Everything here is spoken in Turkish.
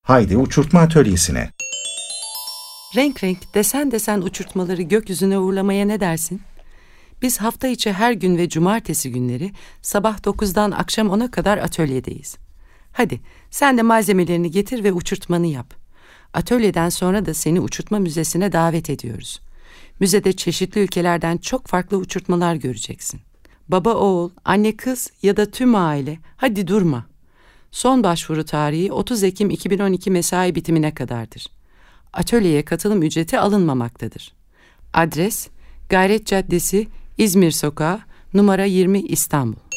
Haydi uçurtma atölyesine. Renk renk, desen desen uçurtmaları gökyüzüne uğurlamaya ne dersin? Biz hafta içi her gün ve cumartesi günleri sabah 9'dan akşam 10'a kadar atölyedeyiz. Hadi sen de malzemelerini getir ve uçurtmanı yap. Atölyeden sonra da seni uçurtma müzesine davet ediyoruz. Müzede çeşitli ülkelerden çok farklı uçurtmalar göreceksin. Baba oğul, anne kız ya da tüm aile, hadi durma. Son başvuru tarihi 30 Ekim 2012 mesai bitimine kadardır. Atölyeye katılım ücreti alınmamaktadır. Adres: Gayret Caddesi, İzmir Sokağı, numara 20, İstanbul.